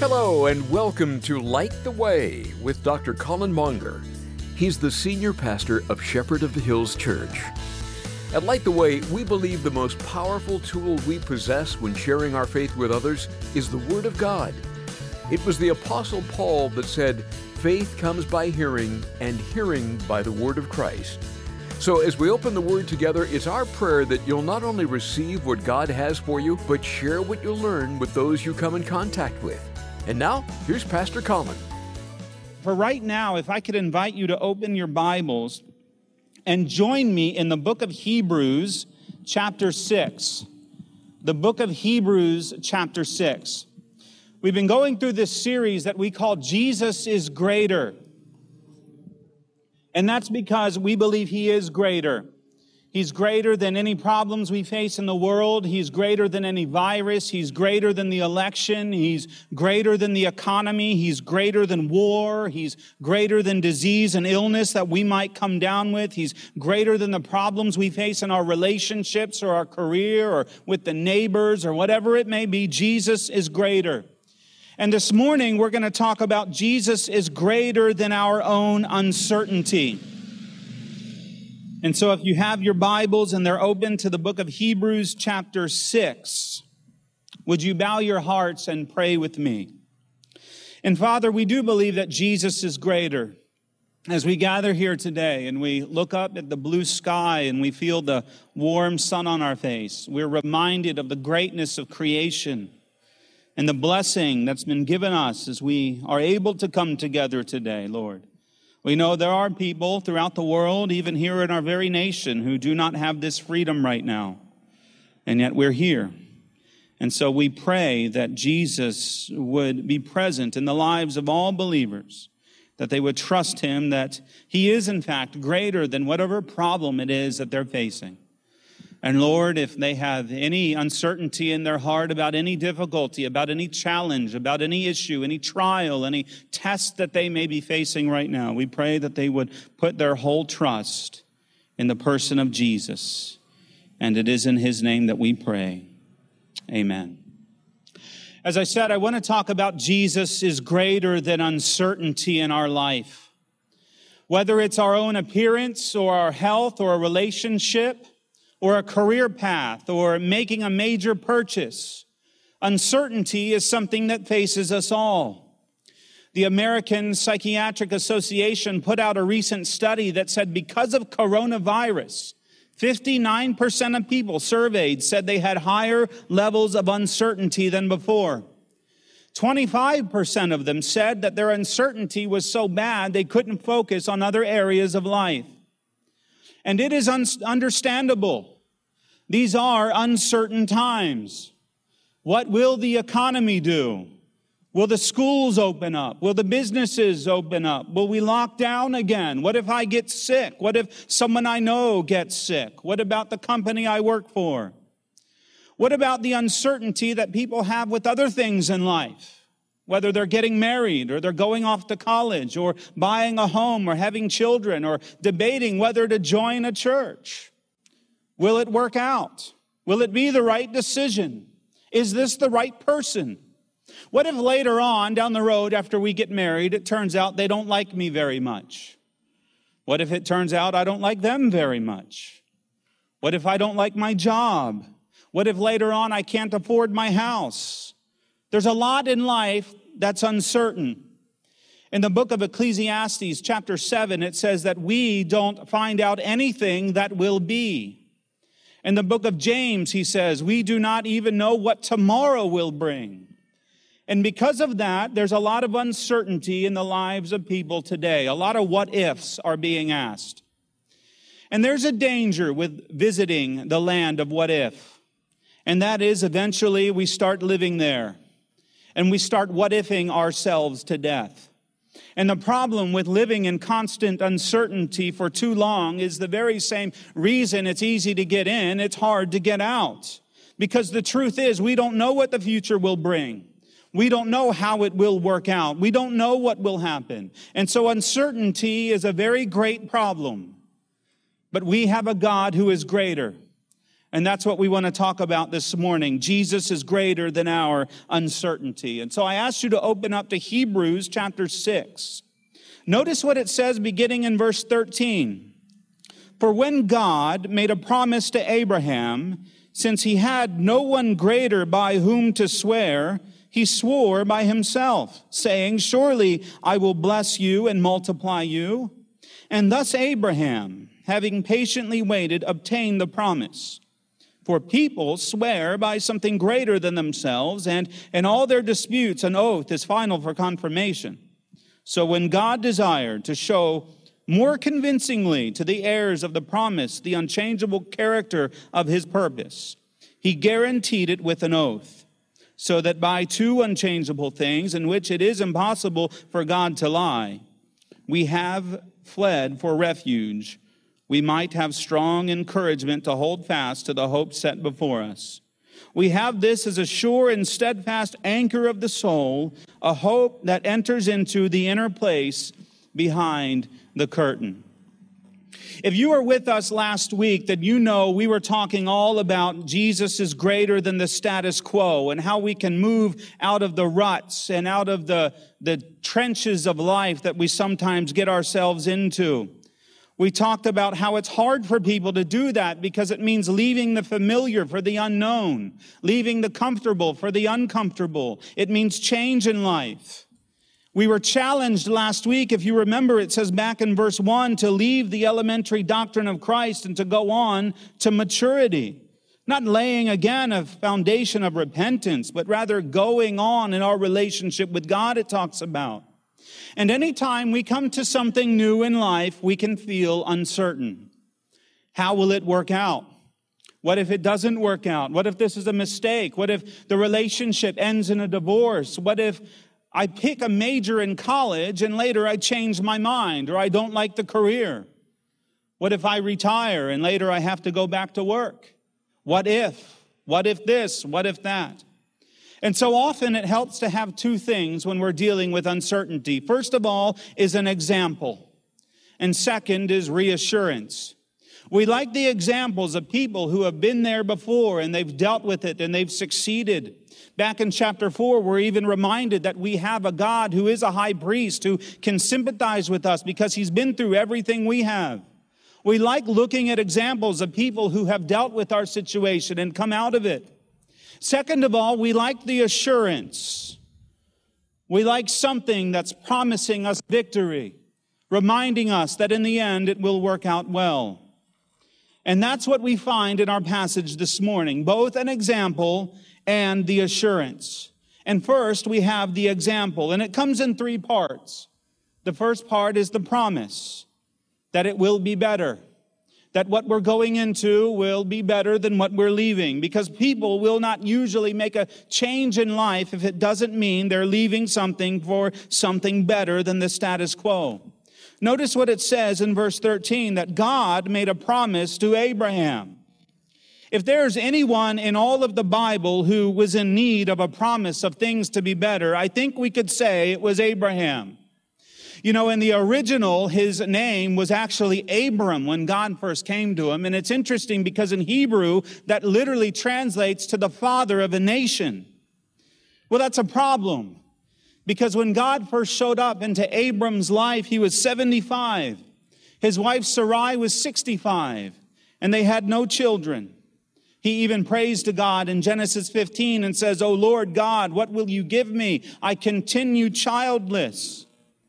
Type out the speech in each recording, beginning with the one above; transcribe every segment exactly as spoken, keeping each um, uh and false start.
Hello and welcome to Light the Way with Doctor Colin Monger. He's the senior pastor of Shepherd of the Hills Church. At Light the Way, we believe the most powerful tool we possess when sharing our faith with others is the Word of God. It was the Apostle Paul that said, "Faith comes by hearing, and hearing by the Word of Christ." So as we open the Word together, it's our prayer that you'll not only receive what God has for you, but share what you learn with those you come in contact with. And now, here's Pastor Colin. For right now, if I could invite you to open your Bibles and join me in the book of Hebrews, chapter six. The book of Hebrews, chapter six. We've been going through this series that we call Jesus is Greater. And that's because we believe He is greater. He's greater than any problems we face in the world. He's greater than any virus. He's greater than the election. He's greater than the economy. He's greater than war. He's greater than disease and illness that we might come down with. He's greater than the problems we face in our relationships or our career or with the neighbors or whatever it may be. Jesus is greater. And this morning, we're going to talk about Jesus is greater than our own uncertainty. And so if you have your Bibles and they're open to the book of Hebrews chapter six, would you bow your hearts and pray with me? And Father, we do believe that Jesus is greater. As we gather here today and we look up at the blue sky and we feel the warm sun on our face, we're reminded of the greatness of creation and the blessing that's been given us as we are able to come together today, Lord. We know there are people throughout the world, even here in our very nation, who do not have this freedom right now. And yet we're here. And so we pray that Jesus would be present in the lives of all believers, that they would trust Him, that He is in fact greater than whatever problem it is that they're facing. And Lord, if they have any uncertainty in their heart about any difficulty, about any challenge, about any issue, any trial, any test that they may be facing right now, we pray that they would put their whole trust in the person of Jesus. And it is in His name that we pray. Amen. As I said, I want to talk about Jesus is greater than uncertainty in our life. Whether it's our own appearance or our health or a relationship, or a career path, or making a major purchase. Uncertainty is something that faces us all. The American Psychiatric Association put out a recent study that said because of coronavirus, fifty-nine percent of people surveyed said they had higher levels of uncertainty than before. twenty-five percent of them said that their uncertainty was so bad they couldn't focus on other areas of life. And it is un- understandable. These are uncertain times. What will the economy do? Will the schools open up? Will the businesses open up? Will we lock down again? What if I get sick? What if someone I know gets sick? What about the company I work for? What about the uncertainty that people have with other things in life? Whether they're getting married or they're going off to college or buying a home or having children or debating whether to join a church. Will it work out? Will it be the right decision? Is this the right person? What if later on down the road after we get married, it turns out they don't like me very much? What if it turns out I don't like them very much? What if I don't like my job? What if later on I can't afford my house? There's a lot in life that's uncertain. In the book of Ecclesiastes, chapter seven, it says that we don't find out anything that will be. In the book of James, he says, we do not even know what tomorrow will bring. And because of that, there's a lot of uncertainty in the lives of people today. A lot of what ifs are being asked. And there's a danger with visiting the land of what if. And that is eventually we start living there. And we start what-ifing ourselves to death. And the problem with living in constant uncertainty for too long is the very same reason it's easy to get in, it's hard to get out. Because the truth is, we don't know what the future will bring. We don't know how it will work out. We don't know what will happen. And so uncertainty is a very great problem. But we have a God who is greater. And that's what we want to talk about this morning. Jesus is greater than our uncertainty. And so I asked you to open up to Hebrews chapter six. Notice what it says beginning in verse thirteen. For when God made a promise to Abraham, since he had no one greater by whom to swear, he swore by himself, saying, surely I will bless you and multiply you. And thus Abraham, having patiently waited, obtained the promise. For people swear by something greater than themselves, and in all their disputes an oath is final for confirmation. So when God desired to show more convincingly to the heirs of the promise the unchangeable character of his purpose, he guaranteed it with an oath, so that by two unchangeable things in which it is impossible for God to lie, we have fled for refuge, we might have strong encouragement to hold fast to the hope set before us. We have this as a sure and steadfast anchor of the soul, a hope that enters into the inner place behind the curtain. If you were with us last week, then you know we were talking all about Jesus is greater than the status quo and how we can move out of the ruts and out of the, the trenches of life that we sometimes get ourselves into. We talked about how it's hard for people to do that because it means leaving the familiar for the unknown, leaving the comfortable for the uncomfortable. It means change in life. We were challenged last week, if you remember, it says back in verse one, to leave the elementary doctrine of Christ and to go on to maturity. Not laying again a foundation of repentance, but rather going on in our relationship with God, it talks about. And anytime we come to something new in life, we can feel uncertain. How will it work out? What if it doesn't work out? What if this is a mistake? What if the relationship ends in a divorce? What if I pick a major in college and later I change my mind or I don't like the career? What if I retire and later I have to go back to work? What if? What if this? What if that? And so often it helps to have two things when we're dealing with uncertainty. First of all is an example. And second is reassurance. We like the examples of people who have been there before and they've dealt with it and they've succeeded. Back in chapter four, we're even reminded that we have a God who is a high priest who can sympathize with us because he's been through everything we have. We like looking at examples of people who have dealt with our situation and come out of it. Second of all, we like the assurance. We like something that's promising us victory, reminding us that in the end it will work out well. And that's what we find in our passage this morning, both an example and the assurance. And first, we have the example, and it comes in three parts. The first part is the promise that it will be better, that what we're going into will be better than what we're leaving, because people will not usually make a change in life if it doesn't mean they're leaving something for something better than the status quo. Notice what it says in verse thirteen, that God made a promise to Abraham. If there's anyone in all of the Bible who was in need of a promise of things to be better, I think we could say it was Abraham. You know, in the original, his name was actually Abram when God first came to him. And it's interesting because in Hebrew, that literally translates to the father of a nation. Well, that's a problem. Because when God first showed up into Abram's life, he was seventy-five. His wife Sarai was sixty-five. And they had no children. He even prays to God in Genesis fifteen and says, "O Lord God, what will you give me? I continue childless."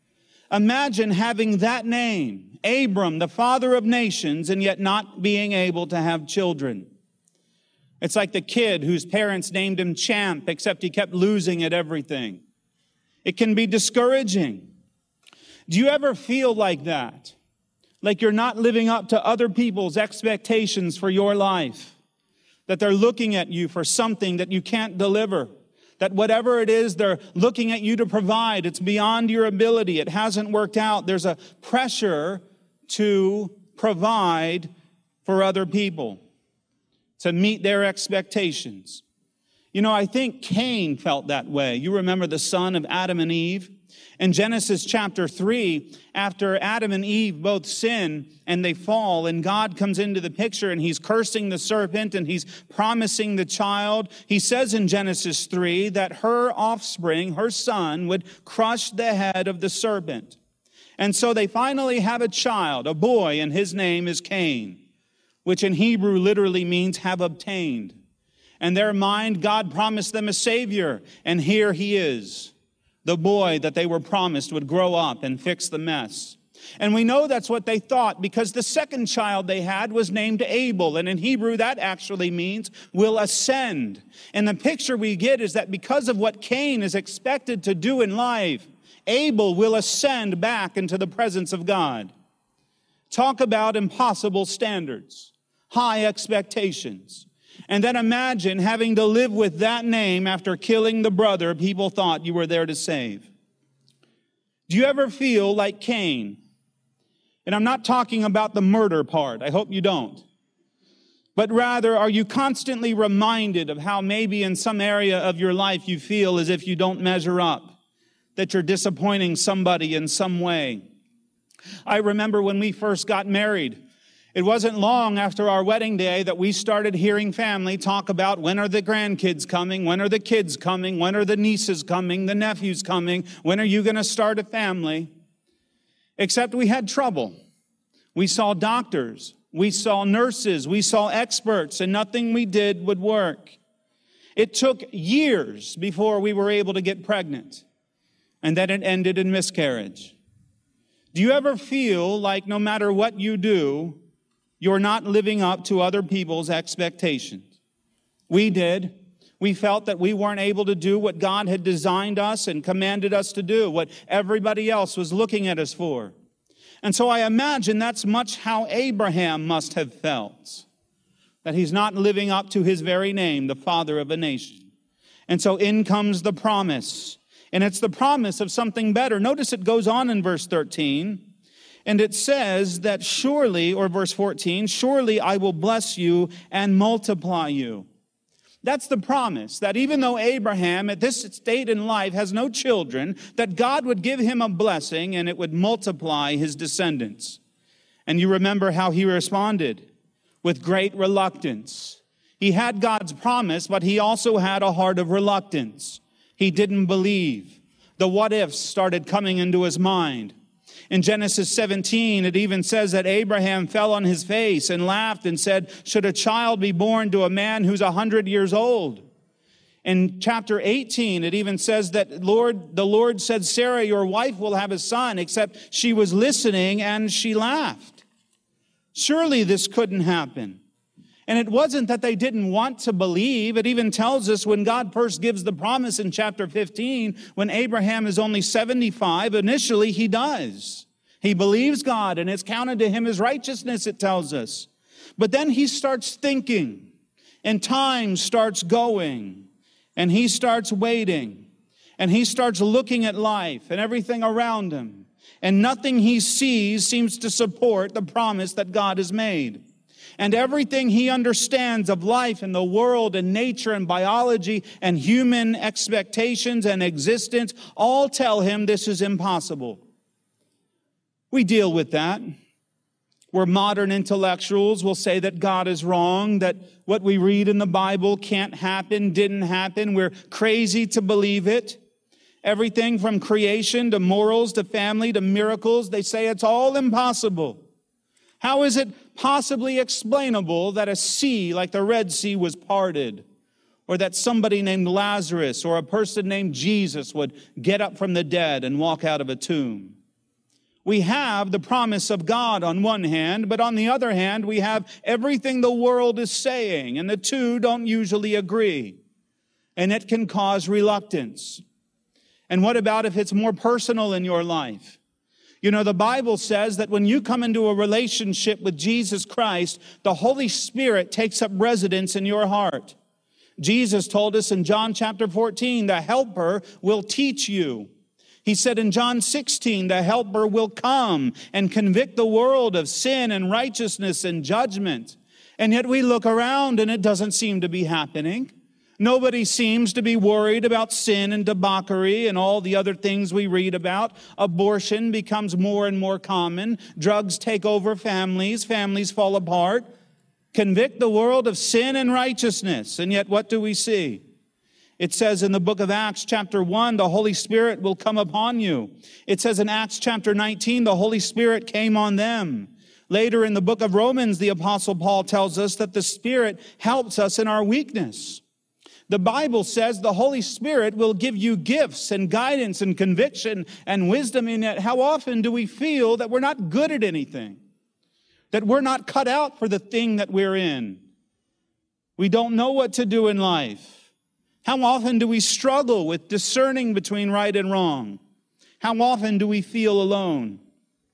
Imagine having that name, Abram, the father of nations, and yet not being able to have children. It's like the kid whose parents named him Champ, except he kept losing at everything. It can be discouraging. Do you ever feel like that? Like you're not living up to other people's expectations for your life? That they're looking at you for something that you can't deliver? That whatever it is they're looking at you to provide, it's beyond your ability. It hasn't worked out. There's a pressure to provide for other people, to meet their expectations. You know, I think Cain felt that way. You remember the son of Adam and Eve? In Genesis chapter three, after Adam and Eve both sin and they fall, and God comes into the picture and he's cursing the serpent and he's promising the child, he says in Genesis three that her offspring, her son, would crush the head of the serpent. And so they finally have a child, a boy, and his name is Cain, which in Hebrew literally means have obtained. In their mind, God promised them a Savior, and here he is. The boy that they were promised would grow up and fix the mess. And we know that's what they thought because the second child they had was named Abel. And in Hebrew, that actually means will ascend. And the picture we get is that because of what Cain is expected to do in life, Abel will ascend back into the presence of God. Talk about impossible standards, high expectations. And then imagine having to live with that name after killing the brother people thought you were there to save. Do you ever feel like Cain? And I'm not talking about the murder part. I hope you don't. But rather, are you constantly reminded of how maybe in some area of your life you feel as if you don't measure up, that you're disappointing somebody in some way? I remember when we first got married, it wasn't long after our wedding day that we started hearing family talk about when are the grandkids coming, when are the kids coming, when are the nieces coming, the nephews coming, when are you going to start a family? Except we had trouble. We saw doctors, we saw nurses, we saw experts, and nothing we did would work. It took years before we were able to get pregnant, and then it ended in miscarriage. Do you ever feel like no matter what you do, you're not living up to other people's expectations? We did. We felt that we weren't able to do what God had designed us and commanded us to do, what everybody else was looking at us for. And so I imagine that's much how Abraham must have felt, that he's not living up to his very name, the father of a nation. And so in comes the promise. And it's the promise of something better. Notice it goes on in verse thirteen. And it says that surely, or verse fourteen, surely I will bless you and multiply you. That's the promise, that even though Abraham at this state in life has no children, that God would give him a blessing and it would multiply his descendants. And you remember how he responded with great reluctance. He had God's promise, but he also had a heart of reluctance. He didn't believe. The what ifs started coming into his mind. In Genesis seventeen, it even says that Abraham fell on his face and laughed and said, should a child be born to a man who's a hundred years old? In chapter eighteen, it even says that Lord, the Lord said, Sarah, your wife will have a son, except she was listening and she laughed. Surely this couldn't happen. And it wasn't that they didn't want to believe. It even tells us when God first gives the promise in chapter fifteen, when Abraham is only seventy-five, initially he does. He believes God and it's counted to him as righteousness, it tells us. But then he starts thinking and time starts going and he starts waiting and he starts looking at life and everything around him. And nothing he sees seems to support the promise that God has made. And everything he understands of life and the world and nature and biology and human expectations and existence all tell him this is impossible. We deal with that. We're modern intellectuals. We'll say that God is wrong, that what we read in the Bible can't happen, didn't happen. We're crazy to believe it. Everything from creation to morals to family to miracles, they say it's all impossible. How is it possibly explainable that a sea like the Red Sea was parted, or that somebody named Lazarus or a person named Jesus would get up from the dead and walk out of a tomb? We have the promise of God on one hand, but on the other hand, we have everything the world is saying, and the two don't usually agree, and it can cause reluctance. And what about if it's more personal in your life? You know, the Bible says that when you come into a relationship with Jesus Christ, the Holy Spirit takes up residence in your heart. Jesus told us in John chapter fourteen, the Helper will teach you. He said in John sixteen, the Helper will come and convict the world of sin and righteousness and judgment. And yet we look around and it doesn't seem to be happening. Nobody seems to be worried about sin and debauchery and all the other things we read about. Abortion becomes more and more common. Drugs take over families. Families fall apart. Convict the world of sin and righteousness. And yet what do we see? It says in the book of Acts chapter one, the Holy Spirit will come upon you. It says in Acts chapter nineteen, the Holy Spirit came on them. Later in the book of Romans, the Apostle Paul tells us that the Spirit helps us in our weakness. The Bible says the Holy Spirit will give you gifts and guidance and conviction and wisdom. And yet how often do we feel that we're not good at anything? That we're not cut out for the thing that we're in? We don't know what to do in life. How often do we struggle with discerning between right and wrong? How often do we feel alone?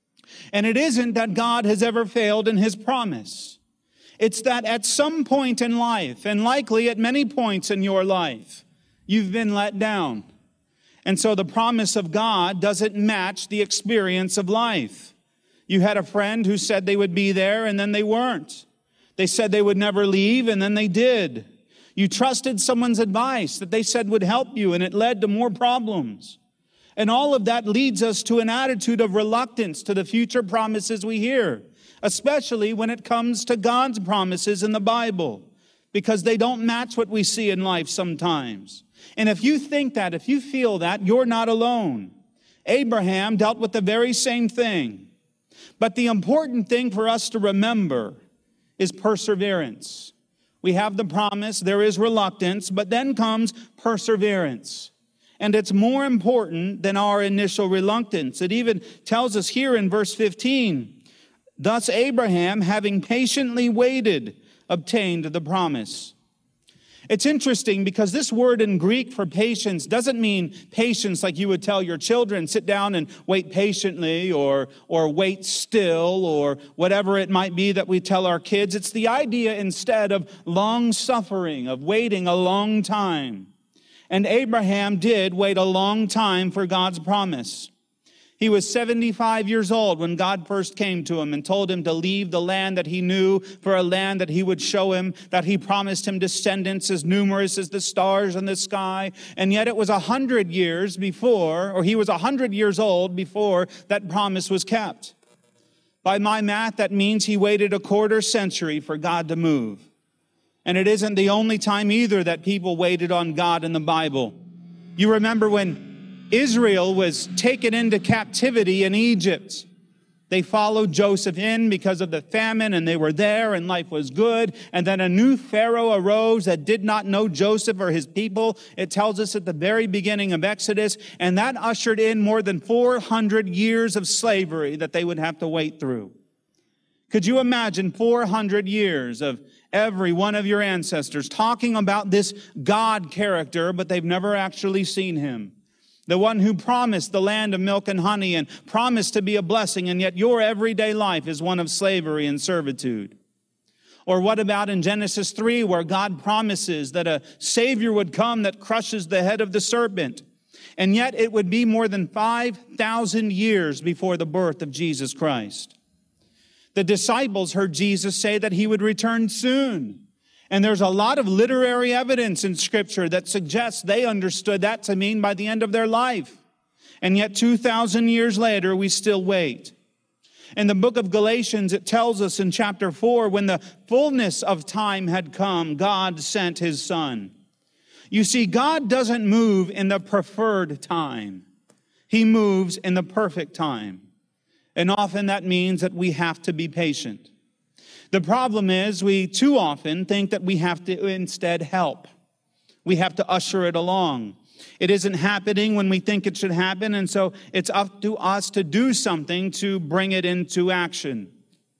And it isn't that God has ever failed in his promise. It's that at some point in life, and likely at many points in your life, you've been let down. And so the promise of God doesn't match the experience of life. You had a friend who said they would be there, and then they weren't. They said they would never leave, and then they did. You trusted someone's advice that they said would help you, and it led to more problems. And all of that leads us to an attitude of reluctance to the future promises we hear, especially when it comes to God's promises in the Bible, because they don't match what we see in life sometimes. And if you think that, if you feel that, you're not alone. Abraham dealt with the very same thing. But the important thing for us to remember is perseverance. We have the promise, there is reluctance, but then comes perseverance. And it's more important than our initial reluctance. It even tells us here in verse fifteen, thus Abraham, having patiently waited, obtained the promise. It's interesting because this word in Greek for patience doesn't mean patience like you would tell your children, sit down and wait patiently, or, or wait still, or whatever it might be that we tell our kids. It's the idea instead of long suffering, of waiting a long time. And Abraham did wait a long time for God's promise. He was seventy-five years old when God first came to him and told him to leave the land that he knew for a land that he would show him, that he promised him descendants as numerous as the stars in the sky. And yet it was a hundred years before, or he was a hundred years old before that promise was kept. By my math, that means he waited a quarter century for God to move. And it isn't the only time either that people waited on God in the Bible. You remember when Israel was taken into captivity in Egypt. They followed Joseph in because of the famine, and they were there, and life was good. And then a new Pharaoh arose that did not know Joseph or his people. It tells us at the very beginning of Exodus, and that ushered in more than four hundred years of slavery that they would have to wait through. Could you imagine four hundred years of every one of your ancestors talking about this God character, but they've never actually seen him? The one who promised the land of milk and honey and promised to be a blessing, and yet your everyday life is one of slavery and servitude. Or what about in Genesis three, where God promises that a Savior would come that crushes the head of the serpent, and yet it would be more than five thousand years before the birth of Jesus Christ. The disciples heard Jesus say that he would return soon. And there's a lot of literary evidence in Scripture that suggests they understood that to mean by the end of their life. And yet two thousand years later, we still wait. In the book of Galatians, it tells us in chapter four, when the fullness of time had come, God sent his Son. You see, God doesn't move in the preferred time. He moves in the perfect time. And often that means that we have to be patient. The problem is we too often think that we have to instead help. We have to usher it along. It isn't happening when we think it should happen, and so it's up to us to do something to bring it into action.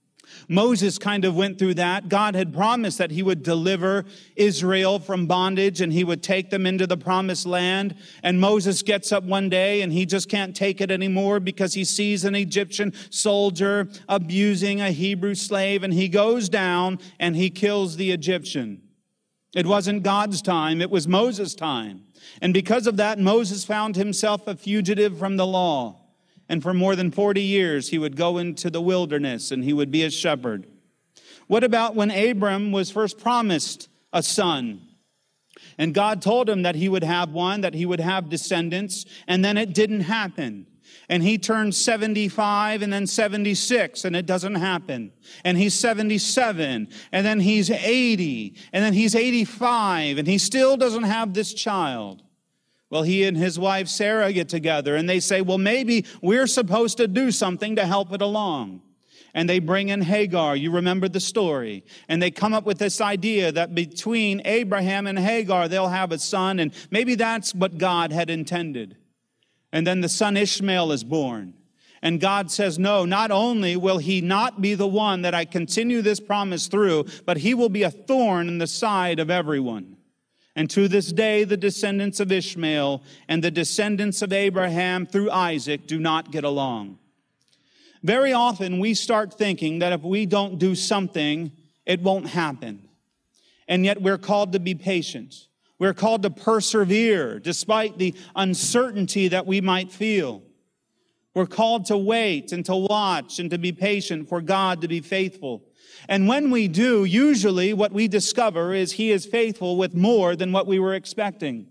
Moses kind of went through that. God had promised that he would deliver Israel from bondage and he would take them into the promised land. And Moses gets up one day and he just can't take it anymore because he sees an Egyptian soldier abusing a Hebrew slave, and he goes down and he kills the Egyptian. It wasn't God's time, it was Moses' time. And because of that, Moses found himself a fugitive from the law. And for more than forty years, he would go into the wilderness and he would be a shepherd. What about when Abram was first promised a son? And God told him that he would have one, that he would have descendants, and then it didn't happen. And he turned seventy-five and then seventy-six, and it doesn't happen. And he's seventy-seven, and then he's eighty, and then he's eighty-five, and he still doesn't have this child. Well, he and his wife Sarah get together, and they say, well, maybe we're supposed to do something to help it along. And they bring in Hagar. You remember the story. And they come up with this idea that between Abraham and Hagar, they'll have a son, and maybe that's what God had intended. And then the son Ishmael is born. And God says, no, not only will he not be the one that I continue this promise through, but he will be a thorn in the side of everyone. And to this day, the descendants of Ishmael and the descendants of Abraham through Isaac do not get along. Very often we start thinking that if we don't do something, it won't happen. And yet we're called to be patient. We're called to persevere despite the uncertainty that we might feel. We're called to wait and to watch and to be patient for God to be faithful. And when we do, usually what we discover is he is faithful with more than what we were expecting.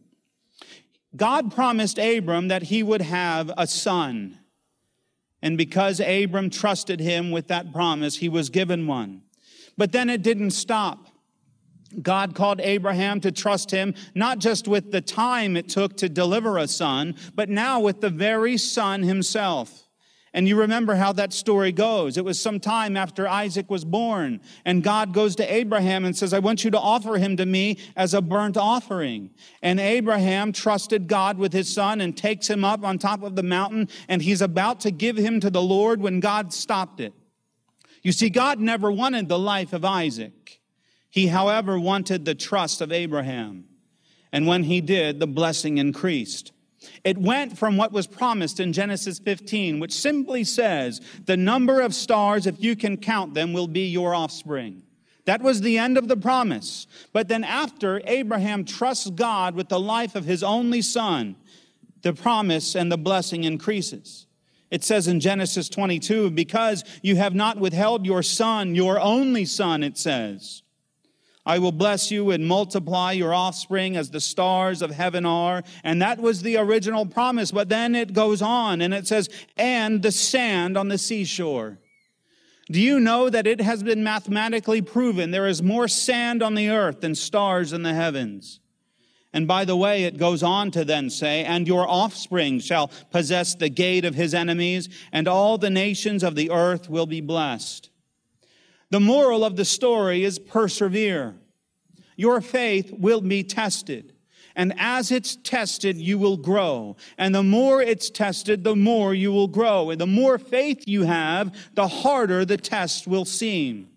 God promised Abram that he would have a son. And because Abram trusted him with that promise, he was given one. But then it didn't stop. God called Abraham to trust him, not just with the time it took to deliver a son, but now with the very son himself. And you remember how that story goes. It was some time after Isaac was born, and God goes to Abraham and says, I want you to offer him to me as a burnt offering. And Abraham trusted God with his son and takes him up on top of the mountain, and he's about to give him to the Lord when God stopped it. You see, God never wanted the life of Isaac. He, however, wanted the trust of Abraham. And when he did, the blessing increased. It went from what was promised in Genesis fifteen, which simply says, the number of stars, if you can count them, will be your offspring. That was the end of the promise. But then after Abraham trusts God with the life of his only son, the promise and the blessing increases. It says in Genesis twenty-two, because you have not withheld your son, your only son, it says, I will bless you and multiply your offspring as the stars of heaven are. And that was the original promise. But then it goes on and it says, and the sand on the seashore. Do you know that it has been mathematically proven there is more sand on the earth than stars in the heavens? And by the way, it goes on to then say, and your offspring shall possess the gate of his enemies, and all the nations of the earth will be blessed. The moral of the story is persevere. Your faith will be tested. And as it's tested, you will grow. And the more it's tested, the more you will grow. And the more faith you have, the harder the test will seem.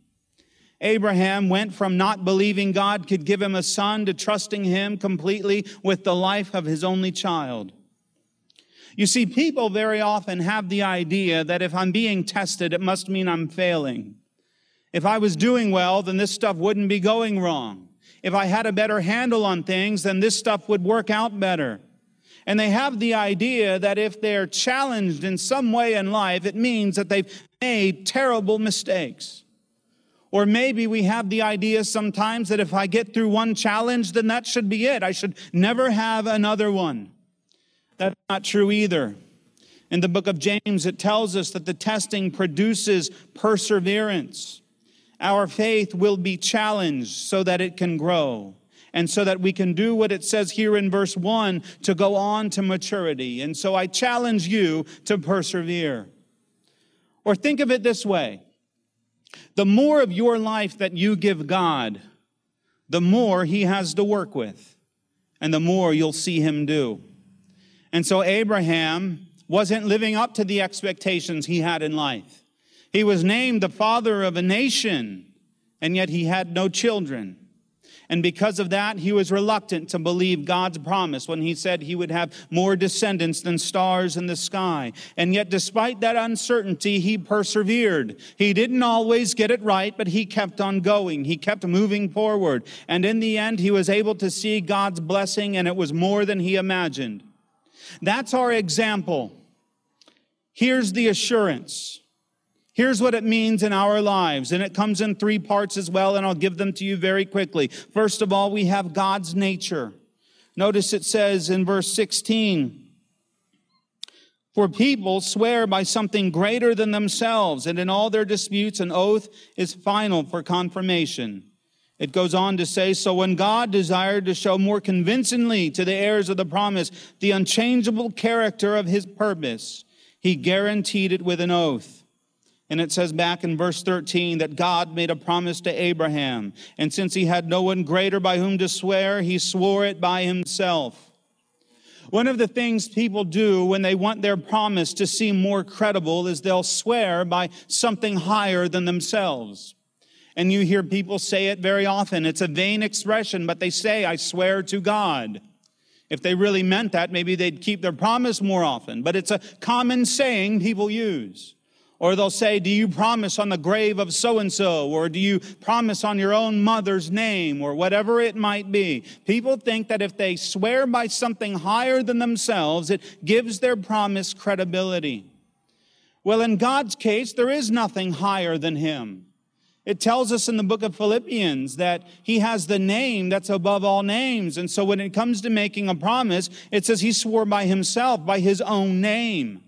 Abraham went from not believing God could give him a son to trusting him completely with the life of his only child. You see, people very often have the idea that if I'm being tested, it must mean I'm failing. If I was doing well, then this stuff wouldn't be going wrong. If I had a better handle on things, then this stuff would work out better. And they have the idea that if they're challenged in some way in life, it means that they've made terrible mistakes. Or maybe we have the idea sometimes that if I get through one challenge, then that should be it. I should never have another one. That's not true either. In the book of James, it tells us that the testing produces perseverance. Our faith will be challenged so that it can grow and so that we can do what it says here in verse one, to go on to maturity. And so I challenge you to persevere. Or think of it this way. The more of your life that you give God, the more he has to work with and the more you'll see him do. And so Abraham wasn't living up to the expectations he had in life. He was named the father of a nation, and yet he had no children. And because of that, he was reluctant to believe God's promise when he said he would have more descendants than stars in the sky. And yet, despite that uncertainty, he persevered. He didn't always get it right, but he kept on going. He kept moving forward. And in the end, he was able to see God's blessing, and it was more than he imagined. That's our example. Here's the assurance. Here's what it means in our lives, and it comes in three parts as well, and I'll give them to you very quickly. First of all, we have God's nature. Notice it says in verse sixteen, for people swear by something greater than themselves, and in all their disputes an oath is final for confirmation. It goes on to say, so when God desired to show more convincingly to the heirs of the promise the unchangeable character of his purpose, he guaranteed it with an oath. And it says back in verse thirteen that God made a promise to Abraham, and since he had no one greater by whom to swear, he swore it by himself. One of the things people do when they want their promise to seem more credible is they'll swear by something higher than themselves. And you hear people say it very often. It's a vain expression, but they say, I swear to God. If they really meant that, maybe they'd keep their promise more often. But it's a common saying people use. Or they'll say, do you promise on the grave of so-and-so? Or do you promise on your own mother's name? Or whatever it might be. People think that if they swear by something higher than themselves, it gives their promise credibility. Well, in God's case, there is nothing higher than him. It tells us in the book of Philippians that he has the name that's above all names. And so when it comes to making a promise, it says he swore by himself, by his own name.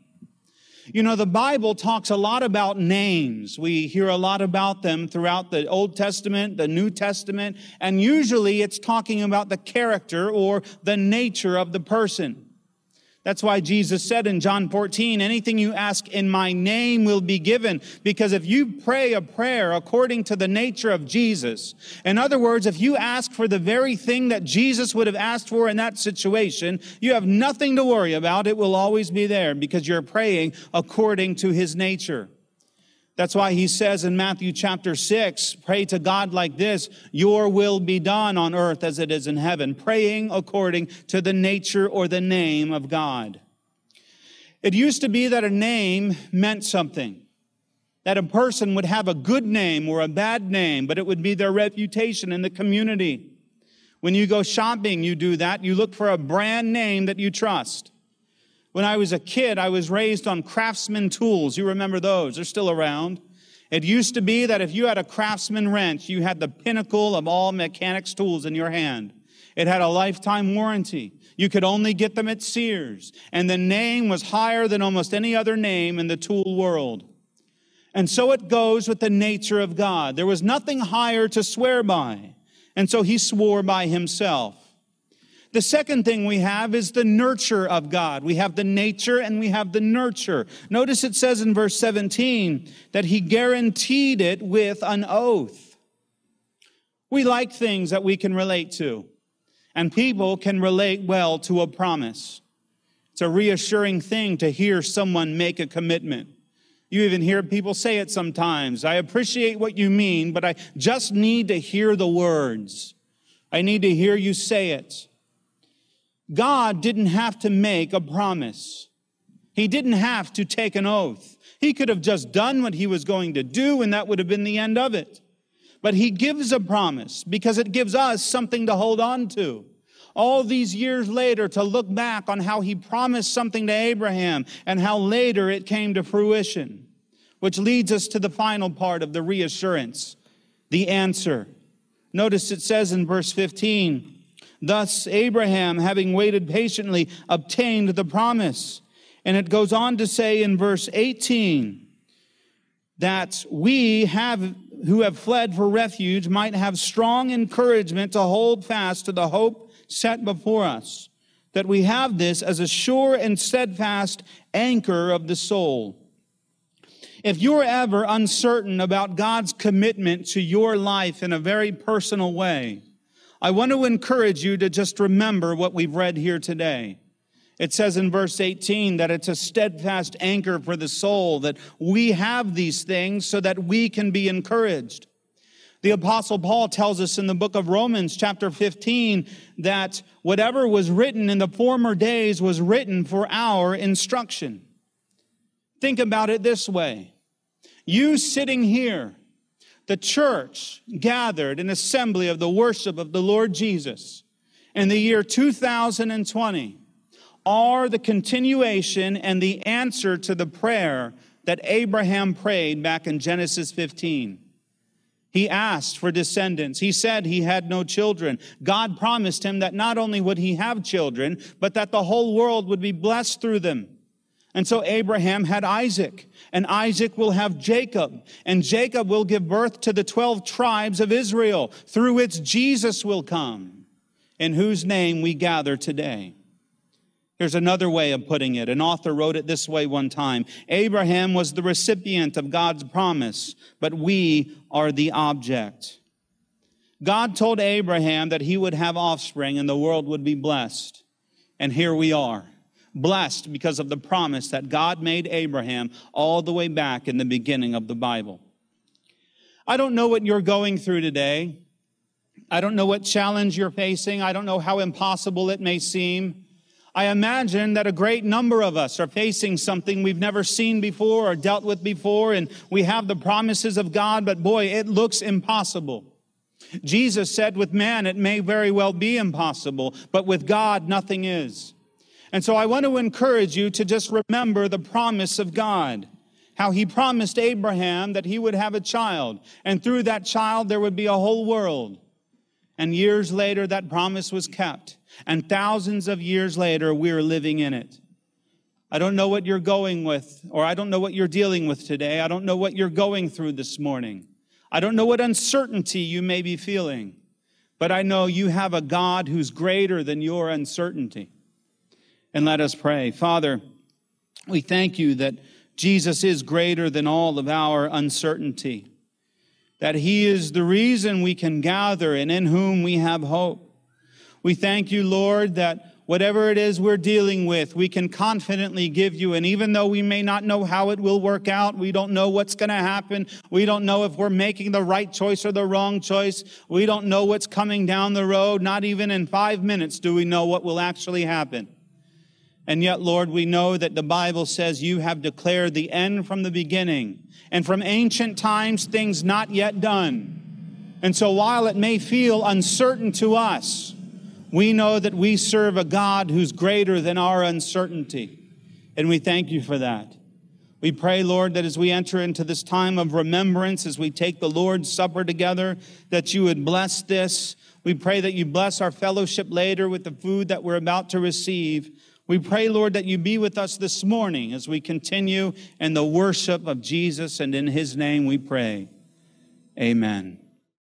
You know, the Bible talks a lot about names. We hear a lot about them throughout the Old Testament, the New Testament, and usually it's talking about the character or the nature of the person. That's why Jesus said in John fourteen, anything you ask in my name will be given. Because if you pray a prayer according to the nature of Jesus, in other words, if you ask for the very thing that Jesus would have asked for in that situation, you have nothing to worry about. It will always be there because you're praying according to his nature. That's why he says in Matthew chapter six, pray to God like this, your will be done on earth as it is in heaven, praying according to the nature or the name of God. It used to be that a name meant something, that a person would have a good name or a bad name, but it would be their reputation in the community. When you go shopping, you do that. You look for a brand name that you trust. When I was a kid, I was raised on Craftsman tools. You remember those. They're still around. It used to be that if you had a Craftsman wrench, you had the pinnacle of all mechanics tools in your hand. It had a lifetime warranty. You could only get them at Sears. And the name was higher than almost any other name in the tool world. And so it goes with the nature of God. There was nothing higher to swear by. And so he swore by himself. The second thing we have is the nurture of God. We have the nature and we have the nurture. Notice it says in verse seventeen that he guaranteed it with an oath. We like things that we can relate to, and people can relate well to a promise. It's a reassuring thing to hear someone make a commitment. You even hear people say it sometimes. I appreciate what you mean, but I just need to hear the words. I need to hear you say it. God didn't have to make a promise. He didn't have to take an oath. He could have just done what he was going to do, and that would have been the end of it. But he gives a promise because it gives us something to hold on to. All these years later, to look back on how he promised something to Abraham and how later it came to fruition, which leads us to the final part of the reassurance, the answer. Notice it says in verse fifteen, thus Abraham, having waited patiently, obtained the promise. And it goes on to say in verse eighteen that we have, who have fled for refuge, might have strong encouragement to hold fast to the hope set before us, that we have this as a sure and steadfast anchor of the soul. If you're ever uncertain about God's commitment to your life in a very personal way, I want to encourage you to just remember what we've read here today. It says in verse eighteen that it's a steadfast anchor for the soul, that we have these things so that we can be encouraged. The Apostle Paul tells us in the book of Romans chapter fifteen that whatever was written in the former days was written for our instruction. Think about it this way. You sitting here, the church gathered in assembly of the worship of the Lord Jesus in the year two thousand twenty are the continuation and the answer to the prayer that Abraham prayed back in Genesis fifteen. He asked for descendants. He said he had no children. God promised him that not only would he have children, but that the whole world would be blessed through them. And so Abraham had Isaac, and Isaac will have Jacob, and Jacob will give birth to the twelve tribes of Israel, through which Jesus will come, in whose name we gather today. Here's another way of putting it. An author wrote it this way one time: Abraham was the recipient of God's promise, but we are the object. God told Abraham that he would have offspring and the world would be blessed. And here we are, blessed because of the promise that God made Abraham all the way back in the beginning of the Bible. I don't know what you're going through today. I don't know what challenge you're facing. I don't know how impossible it may seem. I imagine that a great number of us are facing something we've never seen before or dealt with before, and we have the promises of God, but boy, it looks impossible. Jesus said with man, it may very well be impossible, but with God, nothing is. And so I want to encourage you to just remember the promise of God, how he promised Abraham that he would have a child, and through that child there would be a whole world. And years later, that promise was kept. And thousands of years later, we're living in it. I don't know what you're going with, or I don't know what you're dealing with today. I don't know what you're going through this morning. I don't know what uncertainty you may be feeling. But I know you have a God who's greater than your uncertainty. And let us pray. Father, we thank you that Jesus is greater than all of our uncertainty, that he is the reason we can gather and in whom we have hope. We thank you, Lord, that whatever it is we're dealing with, we can confidently give you. And even though we may not know how it will work out, we don't know what's going to happen. We don't know if we're making the right choice or the wrong choice. We don't know what's coming down the road. Not even in five minutes do we know what will actually happen. And yet, Lord, we know that the Bible says you have declared the end from the beginning, and from ancient times, things not yet done. And so while it may feel uncertain to us, we know that we serve a God who's greater than our uncertainty. And we thank you for that. We pray, Lord, that as we enter into this time of remembrance, as we take the Lord's Supper together, that you would bless this. We pray that you bless our fellowship later with the food that we're about to receive. We pray, Lord, that you be with us this morning as we continue in the worship of Jesus, and in his name we pray. Amen.